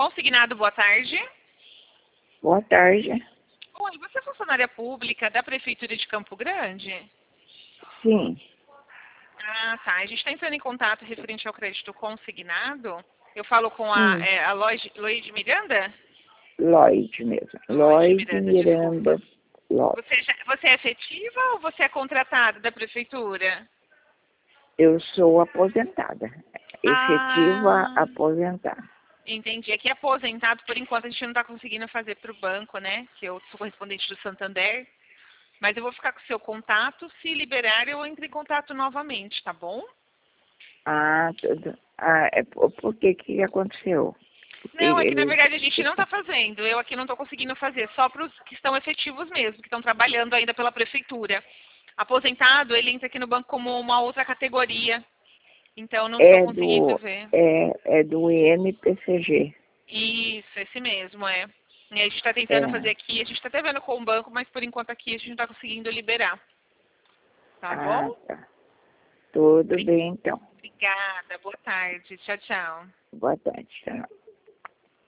Consignado, boa tarde. Boa tarde. Oi, você é funcionária pública da Prefeitura de Campo Grande? Sim, Ah, tá. A gente está entrando em contato referente ao crédito consignado. Eu falo com sim. a Loide Miranda? Lloyd mesmo. Loide Lloyd Miranda, Miranda desculpa. Lopes. Você é efetiva ou você é contratada da Prefeitura? Eu sou aposentada. Efetiva Ah, aposentada. entendi. Aqui é aposentado, por enquanto a gente não está conseguindo fazer para o banco, né? Que eu sou correspondente do Santander. Mas eu vou ficar com o seu contato. Se liberar, eu entro em contato novamente, tá bom? Ah, tudo. Ah, por que aconteceu? Porque Não, é que na eles... verdade a gente não está fazendo. Eu aqui não estou conseguindo fazer, só para os que estão efetivos mesmo, que estão trabalhando ainda pela prefeitura. Aposentado, ele entra aqui no banco como uma outra categoria. Então não estou É conseguindo do, ver. é do INPCG. Isso, esse mesmo, é. E a gente está tentando É. fazer aqui, a gente está até vendo com o banco, mas por enquanto aqui a gente não está conseguindo liberar. Tá bom? Ah, tá. Tudo bem, então. Obrigada, boa tarde. Tchau, tchau. Boa tarde. Tchau.